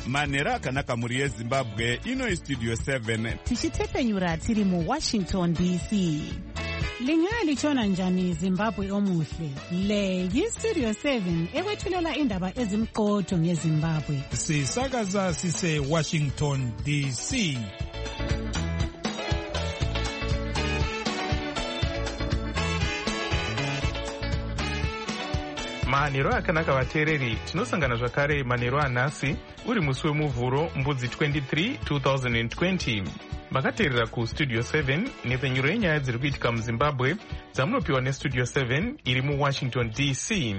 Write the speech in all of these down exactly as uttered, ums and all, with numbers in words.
manhero akanaka mhuri yezimbabwe. Ino istudio seven tichitepenyura tiri muwashington D C. Lingaya lichona njani Zimbabwe omuhle? Le yistudio seven ekwethulela indaba ezimqotho ngeZimbabwe. Sisakaza sise Washington D C. Manhero akanaka vateereri, tinosangana zvakare manhero anhasi uri musi wemuvhuro mbudzi twenty-three two thousand twenty. Makateerera kustudio seven nepenyuro yenyaya dziri kuitika muZimbabwe dzamunopiwa nestudio seven iri muWashington D C.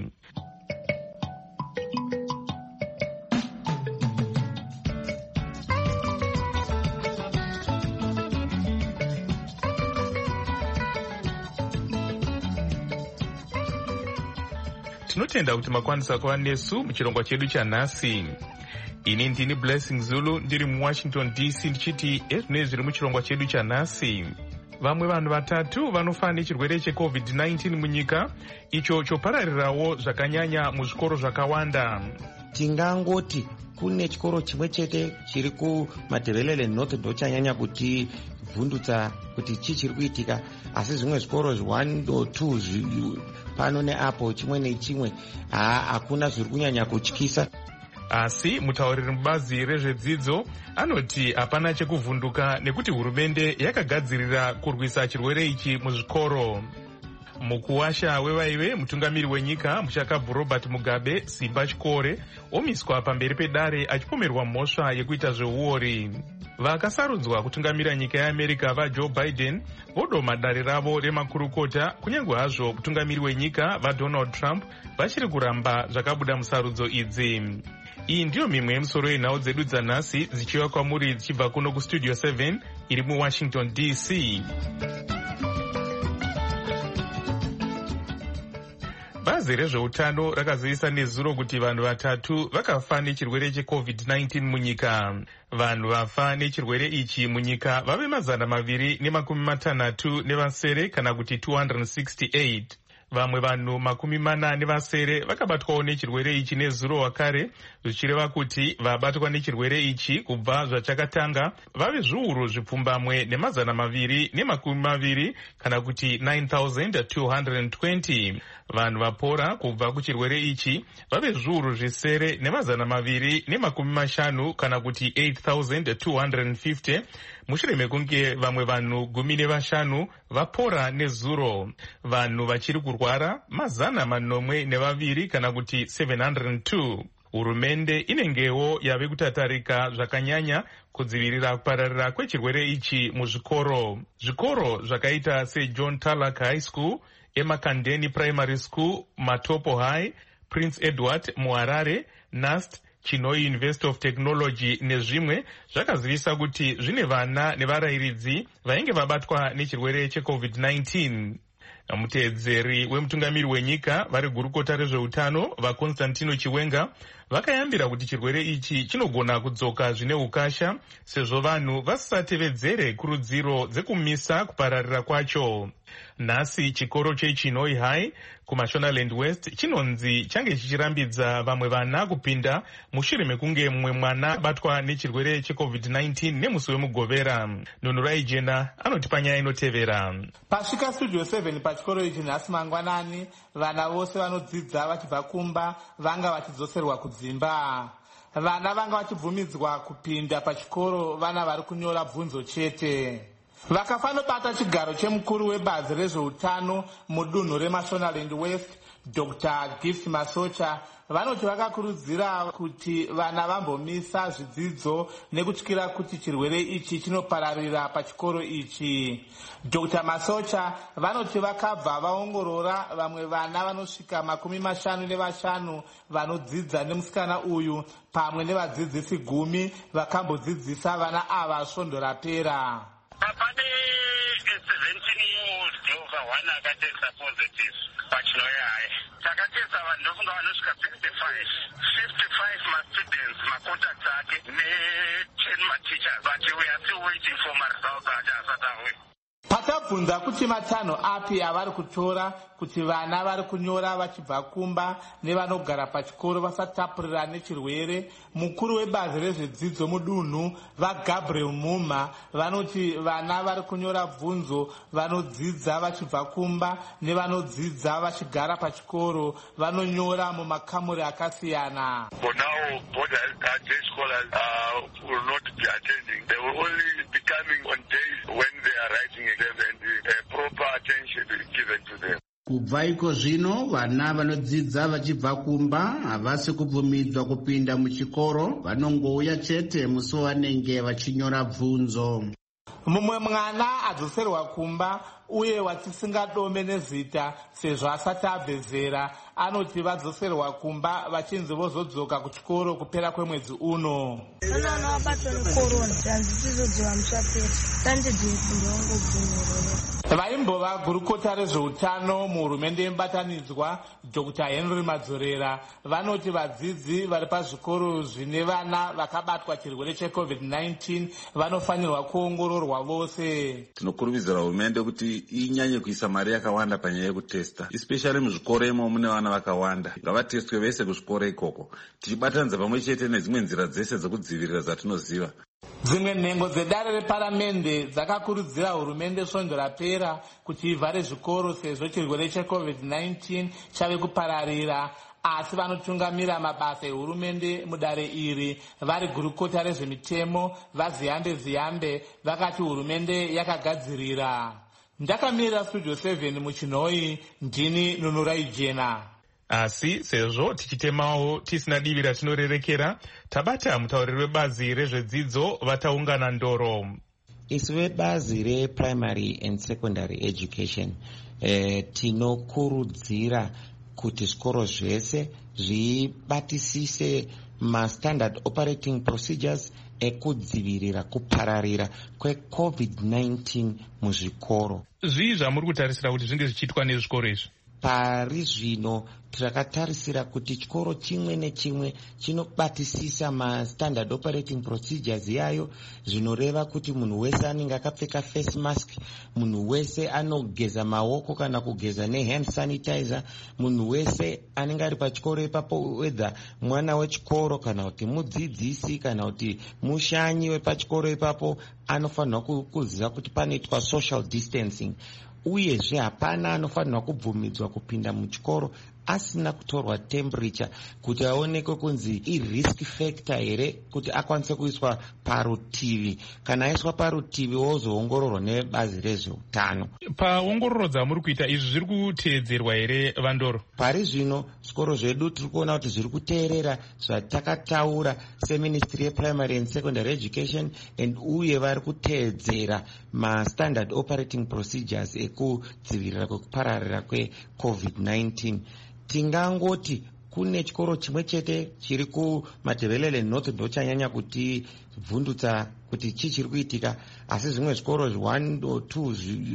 Tinotenda kuti makwanisa kuva nesu muchirongwa chedu chanhasi. Ini ndini Blessing Zulu ndiri muWashington D C ndichiti ezvinei zviri muchirongwa chedu chanhasi. Vamwe vanhu vatatu vanofa nechirwere checovid nineteen munyika, icho chopararirawo zvakanyanya muzvikoro zvakawanda. Tingangoti kune chikoro chimwe chete chiri kuMatabeleland North ndochanyanya kuti vhundutsa kuti chii chiri kuitika, asi zvimwe zvikoro one or two pano neapo chimwe nechimwe hakuna zviri kunyanya kutyisa. Asi mutauriri mubazi rezvedzidzo anoti hapana chekuvhunduka nekuti hurumende yakagadzirira kurwisa chirwere ichi muzvikoro. Mukuwasha wevaive mutungamiri wenyika muchakabvu Robert Mugabe Simba Chikore omiswa pamberi pedare achipomerwa mhosva yekuita zveuori. Vakasarudzwa kutungamira nyika yeAmerica vaJoe Biden vodoma dare ravo remakurukota, kunyange hazvo mutungamiri wenyika vaDonald Trump vachiri kuramba zvakabuda musarudzo idzi. Iyi ndiyo mimwe yemusoro yenhau dzedu dzanhasi dzichiva kwamuri dzichibva kuno kustudio seven iri muWashington D C. Bazi rezveutano rakazoisa nezuro kuti vanhu vatatu vakafa nechirwere checovid nineteen munyika. Vanhu vafa nechirwere ichi munyika vave mazana maviri nemakumi matanhatu nevasere kana kuti two hundred sixty-eight. Vamwe vanhu makumi mana nevasere vakabatwawo nechirwere ichi nezuro wakare, zvichireva kuti vabatwa nechirwere ichi kubva zvachakatanga vave zviuru zvipfumbamwe nemazana maviri nemakumi maviri kana kuti nine thousand two hundred twenty. Vanhu vapora kubva kuchirwere ichi vave zviuru zvisere nemazana maviri nemakumi mashanu kana kuti eight thousand two hundred fifty. Mushure mekunge vamwe vanhu gumi nevashanu vapora nezuro. Vanhu vachiri kurwara mazana manomwe nevaviri kana kuti seven hundred two. Hurumende inengewo yave kutatarika zvakanyanya kudzivirira kupararira kwechirwere ichi muzvikoro. Zvikoro zvakaita seJohn Tarlac High School, eMakandeni Primary School, Matopo High, Prince Edward muHarare, N A S T, Chinoi University of Technology nezvimwe zvakazivisa kuti zvine vana nevarayiridzi vainge vabatwa nechirwere checovid nineteen. Muteedzeri wemutungamiri wenyika vari gurukota rezveutano vaConstantino Chiwenga vakayambira kuti chirwere ichi chinogona kudzoka zvine ukasha sezvo vanhu vasisatevedzere kurudziro dzekumisa kupararira kwacho. Nhasi chikoro cheChinoi High kuMashonaland West chinonzi change chichirambidza vamwe vana kupinda mushure mekunge mumwe mwana abatwa nechirwere checovid nineteen nemusi wemugovera. Nunurai Jena anoti panyaya inotevera. Pasvika studio seven pachikoro ichi nhasi mangwanani, vana vose vanodzidza vachibva kumba vanga vachidzoserwa kudzimba. Vana vanga vachibvumidzwa kupinda pachikoro vana vari kunyora bvunzo chete. Vakafanobata chigaro chemukuru webazi rezveutano mudunhu reMashonaland West, Doctor Gift Masocha, vanoti vakakurudzira kuti vana vambomisa zvidzidzo nekutyira kuti chirwere ichi chinopararira pachikoro ichi. Doctor Masocha vanoti vakabva vaongorora vamwe vana vanosvika makumi mashanu nevashanu vanodzidza nemusikana uyu pamwe nevadzidzisi gumi vakambodzidzisa vana ava svondo rapera. Pane seventeen year old over one akatesta positive pachinoya hai. Takatesta vanhu ndofunga vanosvika sixty-five. fifty-five ma-students, ma-contacts ake ne ten ma-teachers. But we are still waiting for my results acha asati auya. Patapfuura tikavabvunza kuti matanho api avari kutora kuti vana vari kunyora vachibva kumba nevanogara pachikoro vasatapurira nechirwere, mukuru webazi rezvedzidzo mudunhu vaGabriel Muma vanoti vana vari kunyora bvunzo vanodzidza vachibva kumba nevanodzidza vachigara pachikoro vanonyora mumakamuri akasiyana. For now, both our day scholars uh, will not be attending. They will only be coming on days when they are writing exams and uh, proper attention is given to them. Kubva iko zvino vana vanodzidza vachibva kumba havasi kubvumidzwa kupinda muchikoro, vanongouya chete musi wanenge vachinyora bvunzo. Mumwe mwana adzoserwa kumba uye watisingadome nezita sezvo asati abve zera anoti vadzoserwa kumba vachinzi vozodzoka kuchikoro kupera kwemwedzi uno. Vana vabatwa nekorona hanzisizodziva muchapera tandidhiikundeongobvumirore. Vaimbova gurukota rezveutano muhurumende yemubatanidzwa Doctor Henry Madzorera vanoti vadzidzi vari pazvikoro zvine vana vakabatwa chirwere checovid nineteen vanofanirwa kuongororwa vose. Tinokurudzira hurumende kuti inyanye kuisa mari yakawanda panyaya yekutesta, especially muzvikoro imo mune vana vakawanda. Ngavatestwe vese kuzvikoro ikoko, tichibatanidza pamwe chete nedzimwe nzira dzese dzekudzivirira dzatinoziva. Dzimwe nhengo dzedare reparamende dzakakurudzira hurumende svondo rapera kuti ivhare zvikoro sezvo chirwere checovid nineteen chave kupararira, asi vanotungamira mabasa ehurumende mudare iri vari gurukota rezvemitemo vaZiyambe Ziyambe vakati hurumende yakagadzirira. Ndakamira Studio seven muchinhoi, ndini Nunurai Jena. Asi sezvo tichitemawo tisina divi ratinorerekera, tabata mutauriri webazi rezvedzidzo vataungana ndoro. Isu vebazi reprimary and secondary education eh, tinokurudzira kuti zvikoro zvese zvibatisise ma-standard operating procedures ekudzivirira kupararira kwecovid nineteen muzvikoro. Zvii zvamuri kutarisira kuti zvinge zvichiitwa nezvikoro izvi? Pari zvino takatarisira kuti chikoro chimwe nechimwe chinobatisisa ma-standard operating procedures yayo, zvinoreva kuti munhu wese anenge akapfeka face mask, munhu wese anogeza maoko kana kugeza nehand sanitizer, munhu wese anenge ari pachikoro ipapo, whether mwana wechikoro kana kuti mudzidzisi kana kuti mushanyi wepachikoro ipapo, anofanirwa kuziva kuti panoitwa social distancing. Uyezve hapana anofanirwa kubvumidzwa kupinda muchikoro asina kutorwa temperature kuti aonekwe kunzi i-risk factor here kuti akwanise kuiswa parutivi. Kana aiswa parutivi wozoongororwa nebazi rezveutano. Paongororo dzamuri kuita izvi zviri kuteedzerwa here Vandoro? Pari zvino zvikoro zvedu tiri kuona kuti zviri kuteerera zvatakataura seministry yeprimary and secondary education, and uye vari kuteedzera ma-standard operating procedures ekudzivirira kwekupararira kwecovid nineteen. Tingangoti kune chikoro chimwe chete chiri kuMatabeleland North ndo chanyanya kuti bvundutsa kuti chi chiri kuitika, asi zvimwe zvikoro one or two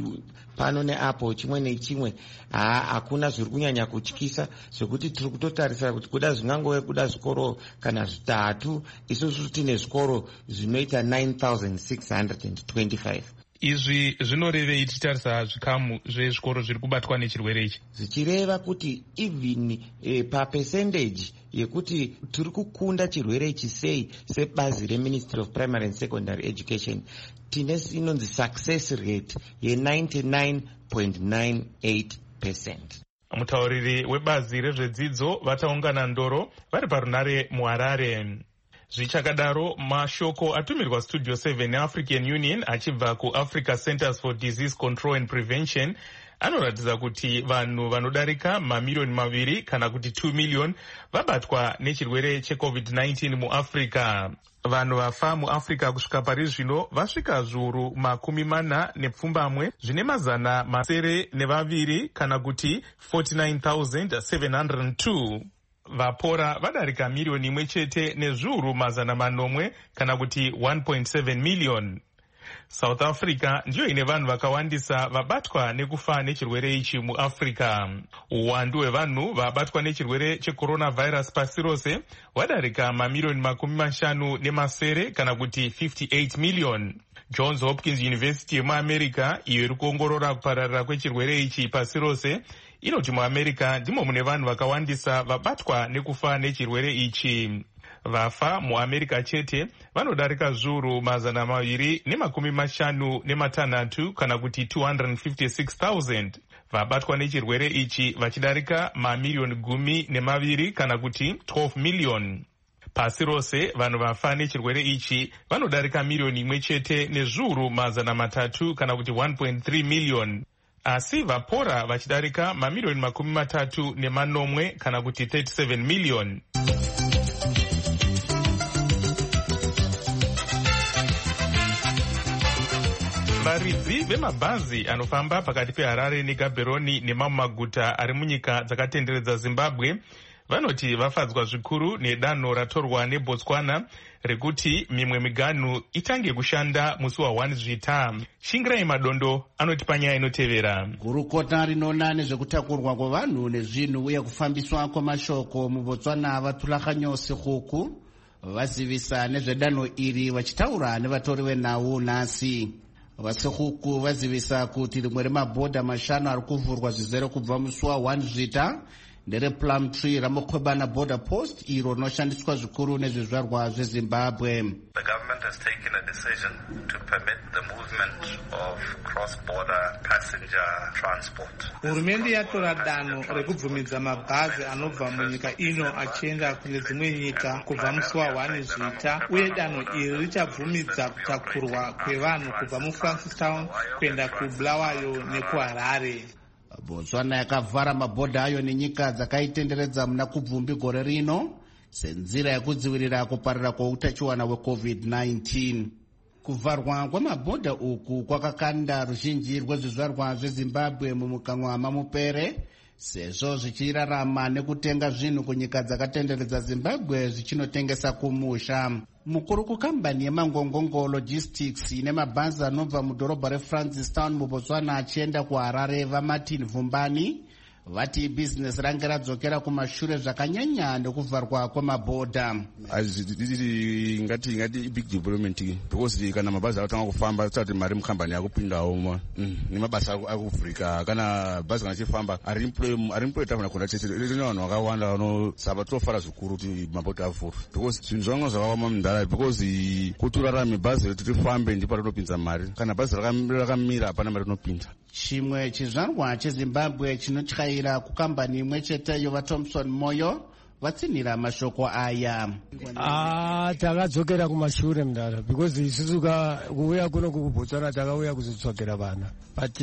pano neapo chimwe nechimwe hakuna zviri kunyanya kutyisa, zvekuti tiri kutotarisira kuti kuda zvingangove kuda zvikoro kana zvitatu, isusu tine zvikoro zvinoita nine thousand six hundred twenty-five. Izvi zvinorevei tichitarisa zvikamu zvezvikoro zviri kubatwa nechirwere ichi? Zvichireva kuti even e, papercentage yekuti tiri kukunda chirwere ichi sei sebazi reMinistry of Primary and Secondary Education, tine inonzi success rate ye ninety-nine point nine eight percent. Mutauriri webazi rezvedzidzo vataungana ndoro vari parunare muHarare. Zvichakadaro, mashoko atumirwa Studio seven neAfrican Union achibva kuAfrica Centers for Disease Control and Prevention anoratidza kuti vanhu vanodarika mamiliyoni maviri kana kuti two million vabatwa nechirwere checovid nineteen muAfrica. Vanhu vafa muAfrica kusvika pari zvino vasvika zviuru makumi mana nepfumbamwe zvine mazana masere nevaviri kana kuti forty-nine thousand seven hundred two. Vapora vadarika miliyoni imwe chete nezviuru mazana manomwe kana kuti one point seven million. South Africa ndiyo ine vanhu vakawandisa vabatwa nekufa nechirwere ichi muAfrica. Uwandu hwevanhu vabatwa nechirwere checoronavirus pasi rose wadarika mamiliyoni makumi mashanu nemasere kana kuti fifty-eight million. Johns Hopkins University muamerica iyo iri kuongorora kupararira kwechirwere ichi pasi rose inoti muamerica ndimo mune vanhu vakawandisa vabatwa nekufa nechirwere ichi. Vafa muamerica chete vanodarika zviuru mazana maviri nemakumi mashanu nematanhatu kana kuti two hundred fifty-six thousand. Vabatwa nechirwere ichi vachidarika mamiriyoni gumi nemaviri kana kuti twelve million. Pasi rose vanhu vafa nechirwere ichi vanodarika miriyoni imwe chete nezviuru mazana matatu kana kuti one point three million. Asi vapora vachidarika mamiriyoni makumi matatu nemanomwe kana kuti thirty-seven million. Varidzi vemabhazi anofamba pakati peHarare neGaborone nemamwe maguta ari munyika dzakatenderedza Zimbabwe vanoti vafadzwa zvikuru nedanho ratorwa neBotswana rekuti mimwe miganhu itange kushanda musi wa one Zvita. Shingirai Madondo anoti panyaya inotevera. Gurukota rinoona nezvekutakurwa kwevanhu nezvinhu uye kufambiswa kwemashoko muBotswana vatulakanyosi huku vazivisa nezvedanho iri vachitaura nevatori venhau nhasi. Vasehuku vazivisa kuti rimwe remabhodha mashanu ari kuvhurwa zvizere kubva musi wa one Zvita ndere Plumtree Ramokhwebana border post iro rinoshandiswa zvikuru nezvizvarwa zveZimbabwe. The government has taken a decision to permit the movement of cross-border passenger transport. Hurumende yatora danho rekubvumidza mabhazi anobva munyika ino achienda kune dzimwe nyika kubva musi wa one Zvita, uye danho iri richabvumidza kutakurwa kwevanhu kubva muFrancistown kuenda kuBulawayo nekuHarare. Botswana yakavhara mabhodha ayo nenyika dzakaitenderedza muna kubvumbi gore rino senzira yekudzivirira kuparira kweutachiwana hwecovid nineteen. Kuvharwa kwemabhodha uku kwakakanda ruzhinji rwezvizvarwa zveZimbabwe mumukanwa mamupere sezvo zvichirarama nekutenga zvinhu kunyika dzakatenderedza Zimbabwe zvichinotengesa kumusha. Mukuru kukambani yemangongongo logistics ine mabhazi anobva mudhorobha reFrancistown muBotswana achienda kuHarare vaMartin Vumbani vati business range radzokera kumashure zvakanyanya nekuvharwa kwemabhodha. Ngati ngati big development because kana mabhazi atanga kufamba tsati mari mukambani yakupindawo ma nemabasa akuvhurika kana bhazi kana chifamba ari employ ari employ tavana kuna chete rino vanhu vakawanda vano saba tofara zvikuru kuti mabhodha avhurwe because zvinhu zvanga zvakawama mundara because kuti urarame bhazi riti rifambe ndipo rinopinza mari kana bhazi rakamira hapana mari inopinda. Chimwe chizvarwa cheZimbabwe chinotyaira kukambani imwe cheteyo vaThompson Moyo vatsinhira mashoko aya. Ah, takadzokera kumashure mndara because isusu kuuya kuno kuBotswana takauya kuzotsvagera vana but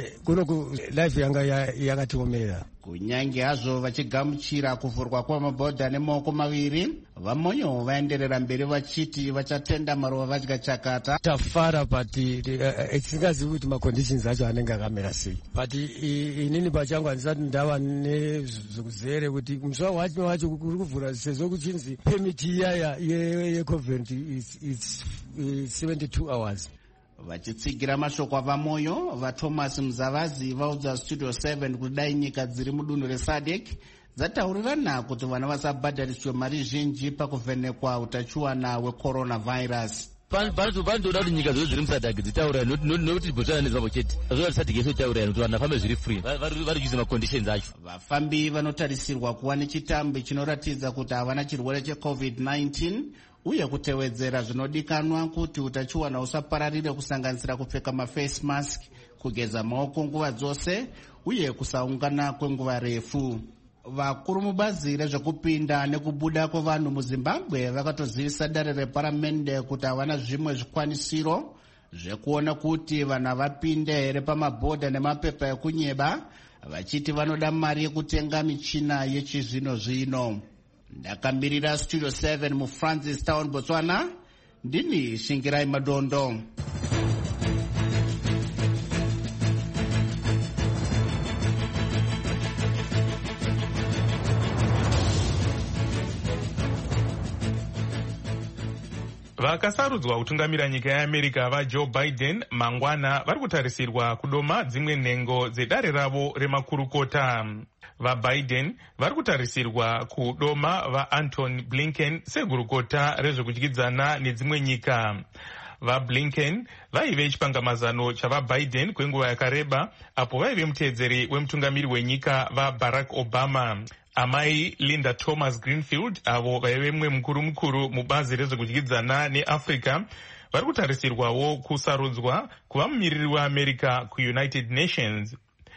kuno life yanga yakatiomera. Kunyange hazvo vachigamuchira kuvhurwa kwamabhodha nemaoko maviri, vaMonyo vaenderera mberi vachiti vachatenda maruva vadya chakata. Tafara but tisingazivi kuti maconditions acho anenge akamira sei. But inini pachangu handisati ndava nezvekuzere kuti musi wacho wacho kuri kuvhura sezvo kuchinzi permit iya yeCovent is seventy-two hours. Vachitsigira mashoko avaMoyo, vaThomas Mzavazi vaudza Studio seven kuti dai nyika dziri mudunhu reSADC dzataurirana kuti vana vasabhadhariswe mari zhinji pakuvhenekwa utachiwana hwecoronavirus. Panotoda kuti nyika dzose dziri muSADC dzitaurira nokuti Botswana neZimbabwe chete azvoti SADC yese itaurira kuti vanhu vafambe zviri free vari kuisa maconditions acho. Vafambi vanotarisirwa kuva nechitambi chinoratidza kuti havana chirwere checovid nineteen uye kutevedzera zvinodikanwa kuti utachiwana usapararire kusanganisira kupfeka maface mask, kugeza maoko nguva dzose uye kusaungana kwenguva refu. Vakuru mubazi rezvekupinda nekubuda kwevanhu muZimbabwe vakatozivisa dare reparamende kuti havana zvimwe zvikwanisiro zvekuona kuti vanhu vapinde here pamabhodha nemapepa ekunyeba, vachiti vanoda mari yekutenga michina yechizvino zvino. Ndakamirira Studio seven muFrancistown, Botswana, ndini Shingirai Madondo. Vakasarudzwa kutungamira nyika yeAmerica vaJoe Biden mangwana vari kutarisirwa kudoma dzimwe nhengo dzedare ravo remakurukota. VaBiden vari kutarisirwa kudoma vaAntony Blinken segurukota rezvekudyidzana nedzimwe nyika. VaBlinken vaive chipangamazano chavaBiden kwenguva yakareba apo vaive muteedzeri wemutungamiri wenyika vaBarack Obama. Amai Linda Thomas Greenfield avo vaive mumwe mukuru mukuru mubazi rezvekudyidzana neAfrica vari kutarisirwawo kusarudzwa kuva mumiriri weAmerica kuUnited Nations.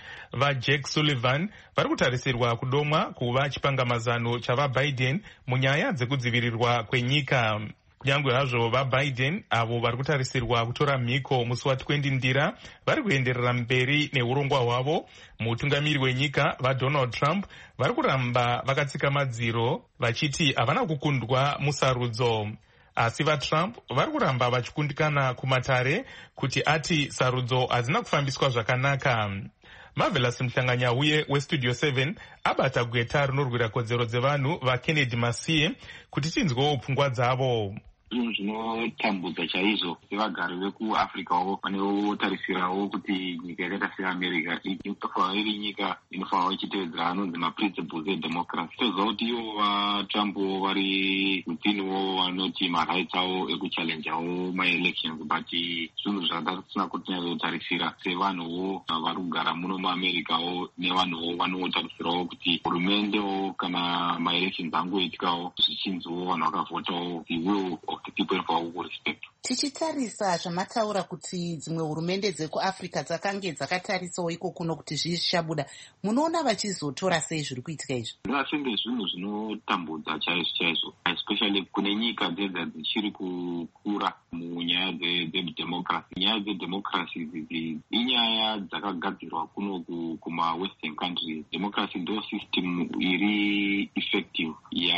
VaJack Sullivan vari kutarisirwa kudomwa kuva chipangamazano chavaBiden munyaya dzekudzivirirwa kwenyika. Kunyange hazvo vaBiden avo vari kutarisirwa kutora mhiko musi wa20 ndira vari kuenderera mberi neurongwa hwavo, mutungamiri wenyika vaDonald Trump vari kuramba vakatsika madziro vachiti havana kukundwa musarudzo. Asi vaTrump vari kuramba vachikundikana kumatare kuti ati sarudzo hadzina kufambiswa zvakanaka. Marvelous Mhlanganyauye weStudio seven abata gweta rinorwira kodzero dzevanhu vaKennedy Masiye kuti tinzwewo pfungwa dzavo. Zvinhu zvinotambudza chaizvo sevagari vekuAfricawo vanotarisirawo kuti nyika yakaita seAmerica inofanira iri nyika inofanira ichitevedzera anonzi maprinciples edemocracy. Toziva kuti ivo vaTrump vari withiniwo vanoti marights avo ekuchallenjawo maelections, but zvinhu zvatarisina kuti tinyazotarisira sevanhuwo vari kugara muno muAmericawo nevanhuwo vanotarisirawo kuti hurumendewo kana maelections angoitikawo zvichinziwo vanhu vakavhotawo the will of the people for respect. Tichitarisa zvamataura kuti dzimwe hurumende dzekuAfrica dzakange dzakatarisawo iko kuno kuti zvichabuda, munoona vachizotora sei zviri kuitika izvi? Ndingasenge zvinhu zvinotambudza chaizvo chaizvo, especially kune nyika dzedza dzichiri kukura munyaya dzedemocracy. Nyaya dzedemocracy idzi inyaya dzakagadzirwa kuno kuma-western countries. Democracy ndo system iri effective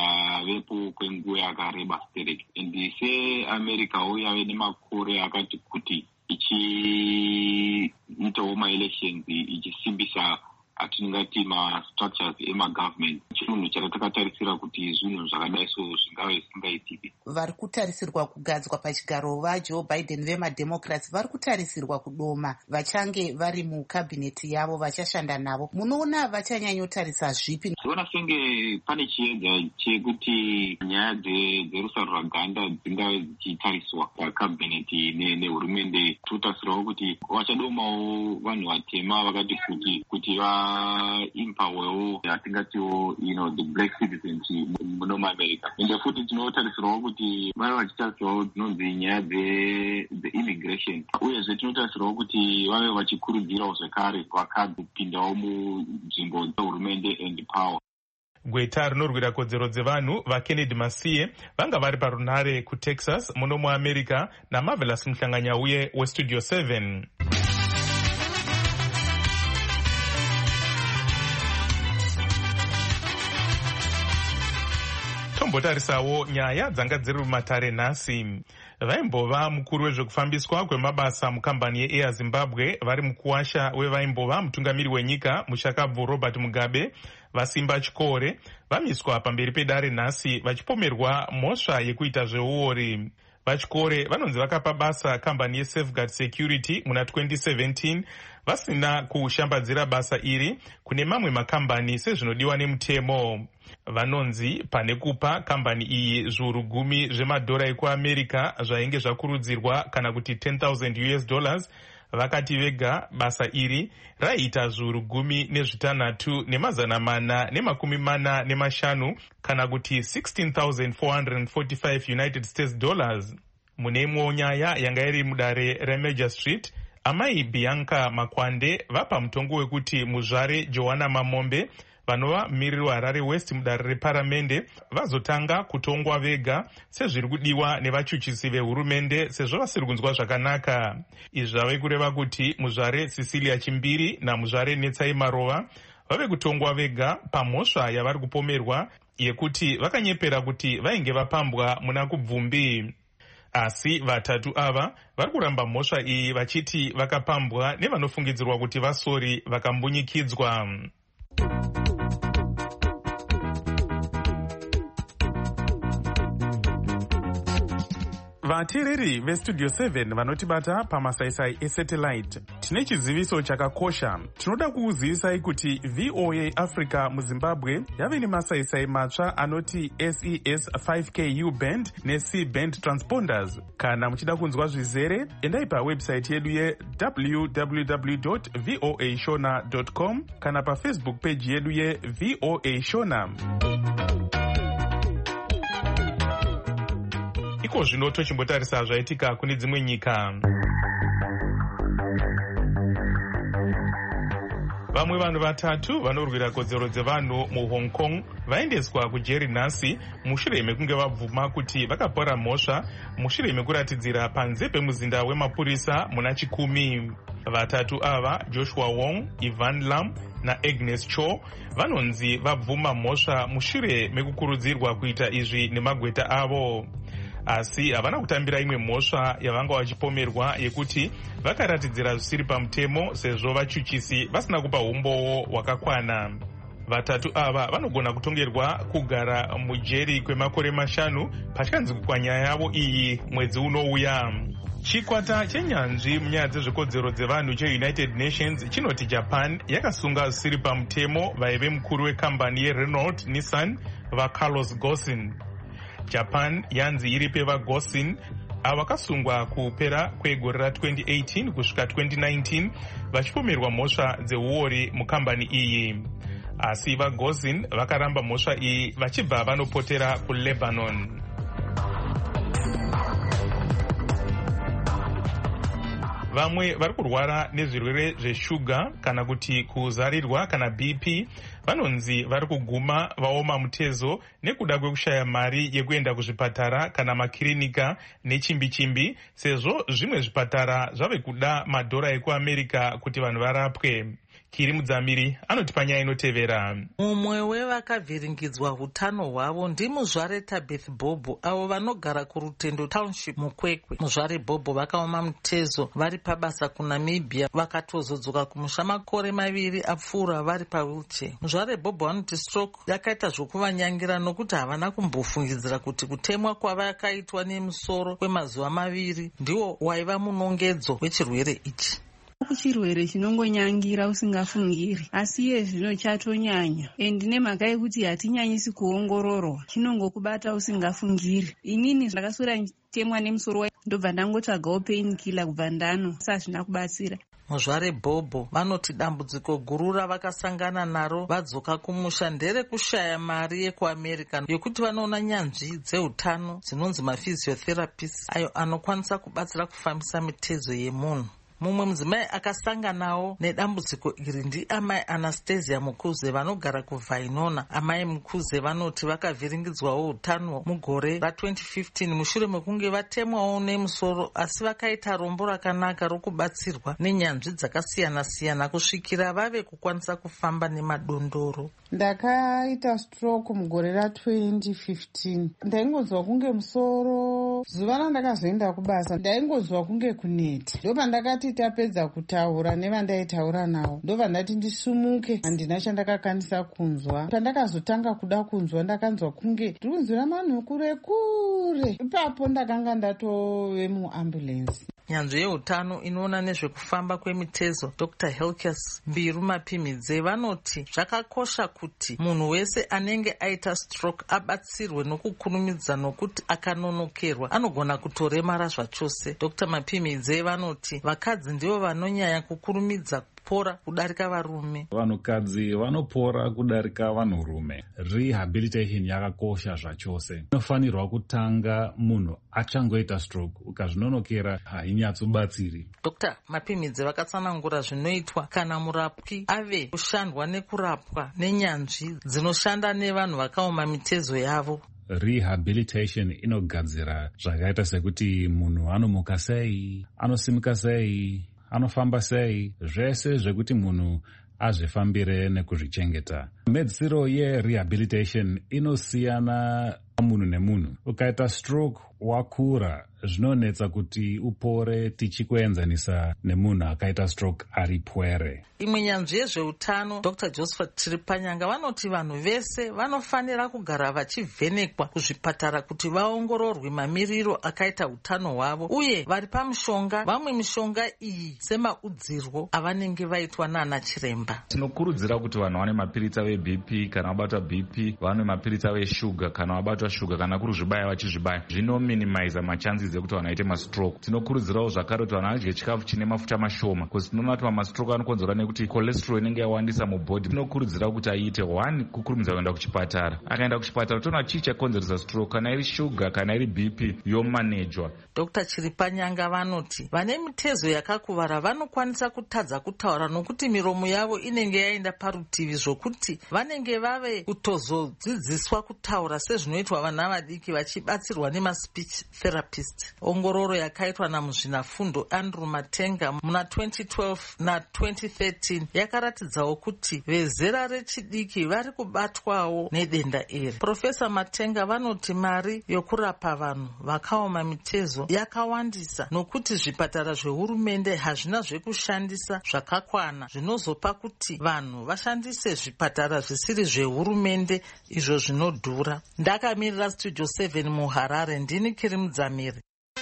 yavepo kwenguva yakareba stereki, and seAmerica uya yave nemakore akati kuti ichiitawo ma-elections ichisimbisa atingati ma-structures ema-government. Chinhu chatakatarisira kuti zvinhu zvakadai so zvingave zvisingaitiki. Vari kutarisirwa kugadzwa pachigaro vaJoe Biden vemademocrats vari kutarisirwa kudoma vachange vari mukabhineti yavo vachashanda navo. Munoona vachanyanyotarisa zvipi? Ndinoona senge pane chiedza chekuti nyaya dzerusarura ganda dzingave dzichitariswa pakabhineti nehurumende. Totarisirawo kuti vachadomawo vanhu vatema vakati kuti kuti va impawewo yatingatiwo you know the black citizens muno muAmerica. Ende futi tinotarisirawo kuti vave vachitarisirawo dzinonzi nyaya dzeimmigration, uyezve tinotarisirawo kuti vave vachikurudzirawo zvekare vakadzi kupindawo munzvimbo dzehurumende and power. Gweta rinorwira kodzero dzevanhu vaKennedy Masiye vanga vari parunhare kuTexas muno muAmerica naMarvelous Mhlanganyauye weStudio seven. Tombotarisawo nyaya dzanga dziri mumatare nhasi. Vaimbova mukuru wezvekufambiswa kwemabasa mukambani yeAir Zimbabwe vari mukuwasha wevaimbova mutungamiri wenyika muchakabvu Robert Mugabe vasimba chikore vamiswa pamberi pedare nhasi vachipomerwa mhosva yekuita zveuori. Vachikore vanonzi vakapa basa kambani yeSafeguard Security muna twenty seventeen vasina kushambadzira basa iri kune mamwe makambani sezvinodiwa nemutemo. Vanonzi pane kupa kambani iyi zviuru gumi zvemadhora ekuAmerica zvainge zvakurudzirwa kana kuti ten thousand U S dollars, vakati vega basa iri raiita zviuru gumi nezvitanhatu nemazana mana nemakumi mana nemashanu kana kuti sixteen thousand four hundred forty-five United States dollars. Mune imwewo nyaya yanga iri mudare reMajor Street, amai Bianca Makwande vapa mutongo wekuti muzvare Joanna Mamombe vanova mumiriri waHarare West mudare reparamende vazotanga kutongwa vega sezviri kudiwa nevachuchisi vehurumende sezvo vasiri kunzwa zvakanaka. Izvi zvave kureva kuti muzvare Cecilia Chimbiri namuzvare Netsai Marova vave kutongwa vega pamhosva yavari kupomerwa yekuti vakanyepera kuti vainge vapambwa muna kubvumbi. Asi vatatu ava vari kuramba mhosva iyi vachiti vakapambwa nevanofungidzirwa kuti vasori vakambunyikidzwa. vateereri vestudio seven vanotibata pamasaisai esatellite, tine chiziviso chakakosha. Tinoda kukuzivisai kuti V O A Africa muZimbabwe yave nemasaisai matsva anoti S E S five K U band ne-C band transponders. Kana muchida kunzwa zvizere, endai pawebsite yedu ye w w w dot voa shona dot com kana pafacebook page yedu ye V O A Shona. Iko zvino tochimbotarisa zvaitika kune dzimwe nyika. Vamwe vanhu vatatu vanorwira kodzero dzevanhu muHong Kong vaendeswa kujeri nhasi mushure mekunge vabvuma kuti vakapora mhosva mushure mekuratidzira panze pemuzinda wemapurisa muna chikumi. Vatatu ava, Joshua Wong, Ivan Lam na Agnes Cho, vanonzi vabvuma mhosva mushure mekukurudzirwa kuita izvi nemagweta avo. Asi havana kutambira imwe mhosva yavanga vachipomerwa yekuti vakaratidzira zvisiri pamutemo sezvo vachuchisi vasina kupa umbowo hwakakwana. Vatatu ava vanogona kutongerwa kugara mujeri kwemakore mashanu patyanzwi panyaya yavo iyi mwedzi unouya. Chikwata chenyanzvi munyaya dzezvekodzero dzevanhu cheUnited Nations chinoti Japan yakasunga zvisiri pamutemo vaive mukuru wekambani yeRenault Nissan vaCarlos Ghosn. Japan yanzi iri pevaGhosn avakasungwa kupera kwegore ra-twenty eighteen kusvika twenty nineteen vachipomerwa mhosva dzeuori mukambani iyi. Asi vaGhosn vakaramba mhosva iyi vachibva vanopotera kuLebanon. Vamwe vari kurwara nezvirwere zveshuga kana kuti kuzarirwa kana B P vanonzi vari kuguma vaoma mutezo nekuda kwekushaya mari yekuenda kuzvipatara kana makirinika nechimbi-chimbi, sezvo zvimwe zvipatara zvave kuda madhora ekuAmerica kuti vanhu varapwe. Kiri Mudzamiri anoti panyaya inotevera. Mumwe wevakavhiringidzwa utano hwavo ndimuzvare Tabith Bobbo avo vanogara kuRutendo Township muKwekwe. Muzvare Bobbo vakaoma mutezo vari pabasa kuNamibia vakatozodzoka kumusha makore maviri apfuura vari pawheelchair. Muzvare Bobbo vanoti stroke yakaita zvokuvanyangira nokuti havana kumbofungidzira kuti kutemwa kwavakaitwa nemusoro kwemazuva maviri ndiwo waiva munongedzo wechirwere ichi. Kuchirwere chinongonyangira usingafungiri, asi iye zvino chatonyanya endi nemhaka yekuti hatinyanyisi kuongororwa chinongokubata usingafungiri. Inini ndakaswera temwa nemusoro ndobva ndangotsvagawo painkiller kubva ndano, asi hazvina kubatsira. Muzvare Bobbo vanoti dambudziko guru ravakasangana naro vadzoka kumusha nderekushaya mari yekuAmerica yokuti vanoona nyanzvi dzeutano dzinonzi maphysiotherapists ayo anokwanisa kubatsira kufambisa mitezo yemunhu. Mumwe mudzimai akasanganawo nedambudziko iri ndiamai Anastasia Mukuze vanogara kuVainona. Amai Mukuze vanoti vakavhiringidzwawo utano mugore ra-twenty fifteen mushure mekunge vatemwawo nemusoro, asi vakaita rombo rakanaka rokubatsirwa nenyanzvi dzakasiyana-siyana kusvikira vave kukwanisa kufamba nemadondoro. Ndakaita stroke mugore ra-twenty fifteen. Ndaingonzwa kunge musoro. Zuva randakazoenda kubasa ndaingonzwa kunge kuneta. Ndopa ndakati tapedza kutaura nevandaitaura navo ndobva ndati ndisumuke, handina chandakakwanisa kunzwa. Pandakazotanga kuda kunzwa ndakanzwa kunge ndiri kunzwira manhu kure kure. Ipapo ndakanga ndatove muambulensi. Nyanzvi yeutano inoona nezvekufamba kwemitezo Doctor Helkes Mbiru Mapimidze vanoti zvakakosha kuti munhu wese anenge aita stroke abatsirwe nokukurumidza nokuti akanonokerwa anogona kutoremara zvachose. Doctor Mapimidze vanoti vakadzi ndivo vanonyanya kukurumidza kupora kudarika varume. Vanhukadzi vanopora kudarika vanhurume. Rehabilitation yakakosha zvachose. Inofanirwa kutanga munhu achangoita stroke, ukazvinonokera hainyatsobatsiri. Doctor Mapimidze vakatsanangura zvinoitwa kana murapwi ave kushandwa nekurapwa nenyanzvi dzinoshanda nevanhu vakaoma mitezo yavo. Rehabilitation inogadzira zvakaita sekuti munhu anomuka sei, anosimuka sei, anofamba sei, zvese zvekuti munhu azvifambire nekuzvichengeta. Medzisiro yerehabilitation inosiyana munhu nemunhu. Ukaita stroke wakura zvinonetsa kuti upore tichikuenzanisa nemunhu akaita stroke ari pwere. Imwe nyanzvi yezveutano Dr Josephat Chiripanyanga vanoti vanhu vese vanofanira kugara vachivhenekwa kuzvipatara kuti vaongororwe mamiriro akaita utano hwavo, uye vari pamushonga vamwe mishonga iyi semaudzirwo avanenge vaitwa nana chiremba. Tinokurudzira kuti vanhu vane mapiritsa veB P kana vabatwa B P, vane mapiritsa veshuga kana vabatwa shuga, kana kuri zvibaya vachizvibaya, zvinominimiza machances ekuti vanhu vaite mastroke. Tinokurudzirawo zvakare kuti vanhu vadye chikafu chine mafuta mashoma, because tinoona kuti mastroke anokonzerwa nekuti cholesterol inenge yawandisa mubhodhi. Tinokurudzira kuti aite one, kukurumidza kuenda kuchipatara. Akaenda kuchipatara toona chii chakonzeresa stroke, kana iri shuga kana iri B P yomanejwa. Dr Chiripanyanga vanoti vane mitezo yakakuvara vanokwanisa kutadza kutaura nokuti miromo yavo inenge yaenda parutivi, zvokuti vanenge vave kutozodzidziswa kutaura sezvinoitwa vana vadiki vachibatsirwa nemaspeech therapist. Ongororo yakaitwa namuzvinafundo Andrew Matenga muna twenty twelve na twenty thirteen yakaratidzawo kuti vezera rechidiki vari kubatwawo nedenda iri. Profesa Matenga vanoti mari yokurapa vanhu vakaoma mitezo yakawandisa nokuti zvipatara zvehurumende hazvina zvekushandisa zvakakwana, zvinozopa kuti vanhu vashandise zvipatara zvisiri zvehurumende izvo zvinodhura. Ndakamirira Studio seven muHarare, ndini Kiri Mudzamiri.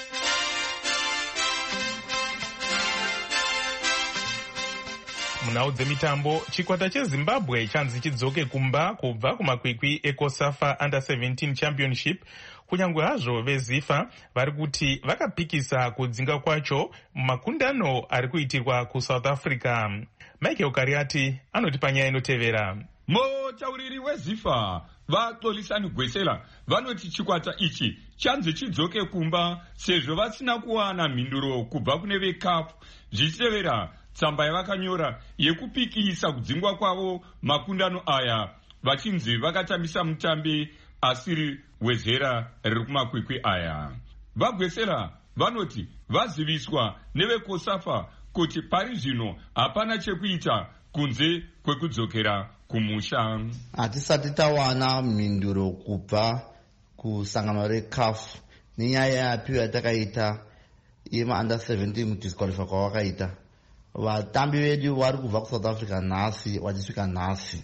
Munhau dzemitambo, chikwata cheZimbabwe chanzi chidzoke kumba kubva kumakwikwi eCOSAFA Under seventeen Championship, kunyange hazvo veZIFA vari kuti vakapikisa kudzinga kwacho mumakundano ari kuitirwa kuSouth Africa. Michael Kariati anoti panyaya inotevera. Mutauriri weZIFA vaXolisani Gwesela vanoti chikwata ichi chanzi chidzoke kumba sezvo vasina kuwana mhinduro kubva kune veCAF, zvichitevera tsamba yavakanyora yekupikisa kudzingwa kwavo makundano aya, vachinzi vakatambisa mutambi asiri wezera riri kumakwikwi aya. VaGwesera vanoti vaziviswa neveCOSAFA kuti pari zvino hapana chekuita kunze kwekudzokera kumusha. Hatisati tawana mhinduro kubva kusangano reCAF nenyaya yapiwa yatakaita yema under seventeen disqualify kwavakaita. Vatambi vedu vari kubva kuSouth Africa nhasi vachisvika nhasi.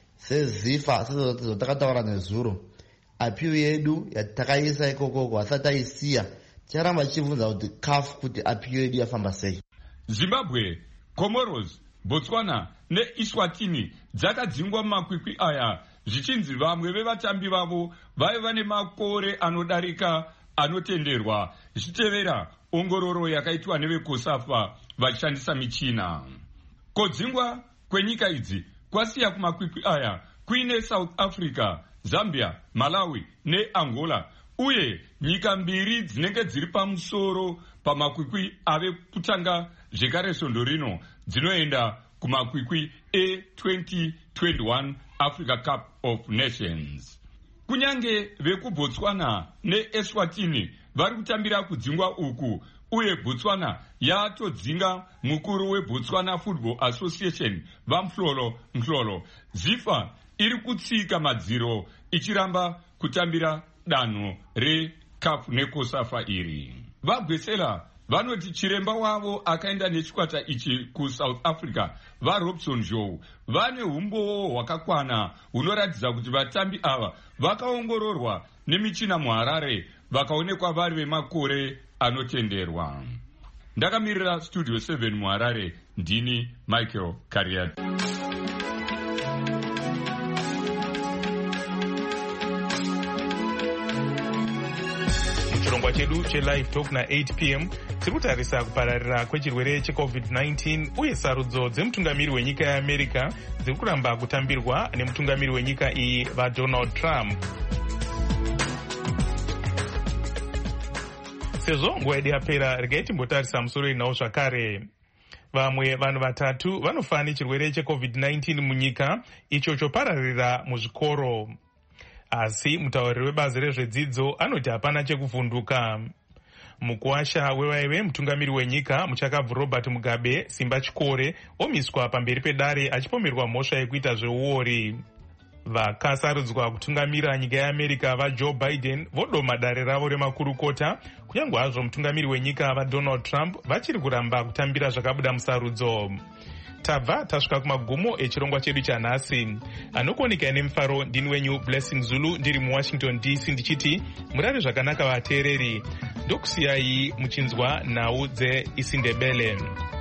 SeZIFA sezvo takataura nezuro, apiwi yedu yatakaisa ikoko hasati taisiya, ticharamba tichibvunza kuti CAF kuti apiwi yedu yafamba sei. Zimbabwe, Comoros, Botswana neIswatini dzakadzingwa mumakwikwi aya, zvichinzi vamwe vevatambi vavo vaiva nemakore anodarika anotenderwa, zvichitevera ongororo yakaitwa neveCOSAFA vachishandisa michina. Kudzingwa kwenyika idzi kwasiya kumakwikwi aya kuine South Africa, Zambia, Malawi neAngola, uye nyika mbiri dzinenge dziri pamusoro pamakwikwi ave kutanga zvekare svondo rino dzinoenda kumakwikwi e-twenty twenty-one Africa Cup of Nations. Kunyange vekuBotswana neEswatini vari kutambira kudzingwa uku, uye Botswana yatodzinga mukuru weBotswana Football Association vaMhlolo Mhlolo. ZIFA iri kutsika madziro ichiramba kutambira danho reCAF neCOSAFA iri. VaGwesela vanoti chiremba wavo akaenda nechikwata ichi kuSouth Africa, vaRobson Joe, vane umbowo hwakakwana hunoratidza kuti vatambi ava vakaongororwa nemichina muHarare vakaonekwa vari vemakore anotenderwa. Ndakamirira Studio seven muHarare, ndini Michael Kariati. Chirongwa chedu cheLive Talk na eight p m tiri kutarisa kupararira kwechirwere cheCovid nineteen uye sarudzo dzemutungamiri wenyika yeAmerica dziri kuramba kutambirwa nemutungamiri wenyika iyi vaDonald Trump. Sezvo nguva yedu yapera, regai timbotarisa musoro inawo zvakare. Vamwe vanhu vatatu vanofa nechirwere cheCovid nineteen munyika icho chopararira muzvikoro. Asi mutauriri webazi rezvedzidzo anoti hapana chekuvhunduka. Mukuwasha wevaive mutungamiri wenyika muchakabvu Robert Mugabe Simba Chikore omiswa pamberi pedare achipomerwa mhosva yekuita zveuori. Vakasarudzwa kutungamira nyika yeAmerica vaJoe Biden vodoma dare ravo remakurukota, kunyange hazvo mutungamiri wenyika vaDonald Trump vachiri kuramba kutambira zvakabuda musarudzo. Tabva tasvika kumagumo echirongwa chedu chanhasi. Anokuoneka nemufaro ndini wenyu Blessing Zulu ndiri muWashington D C ndichiti murare zvakanaka vateereri. Ndokusiyai muchinzwa nhau dzeIsindebele.